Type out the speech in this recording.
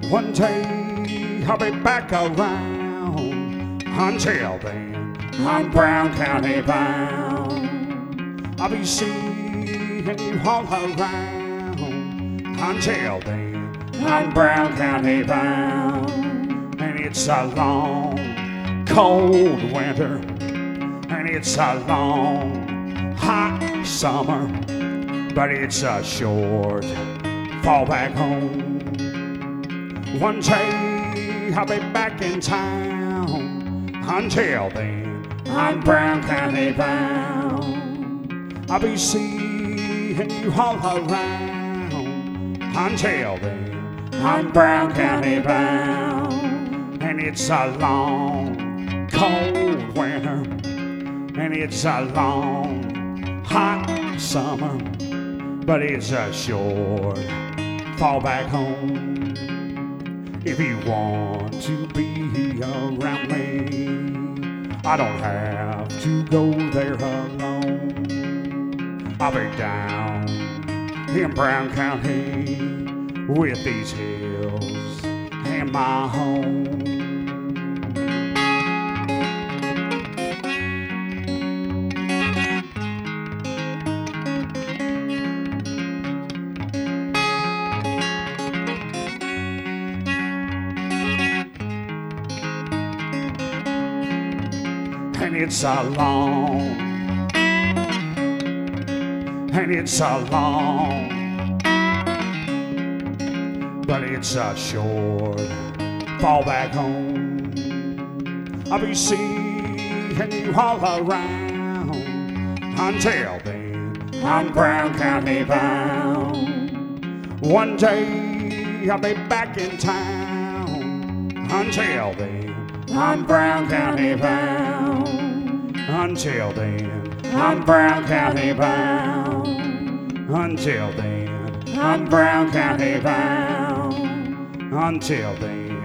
One day I'll be back around. Until then, I'm Brown County bound. I'll be seeing you all around. Until then, I'm Brown County bound. And it's a long, cold winter, and it's a long, hot summer, but it's a short fall back home. One day I'll be back in town. Until then, I'm Brown County bound. I'll be seeing you all around. Until then, I'm Brown County bound. And it's a long, cold winter, and it's a long, hot summer, but it's a short fall back home. If you want to be around me, I don't have to go there alone. I'll be down in Brown County with these hills and my home. And it's a long, and it's a long, but it's a short fall back home. I'll be seeing you all around. Until then, I'm Brown County bound. One day I'll be back in town. Until then, I'm Brown County bound. Until then, I'm Brown County bound. Until then, I'm Brown County bound. Until then,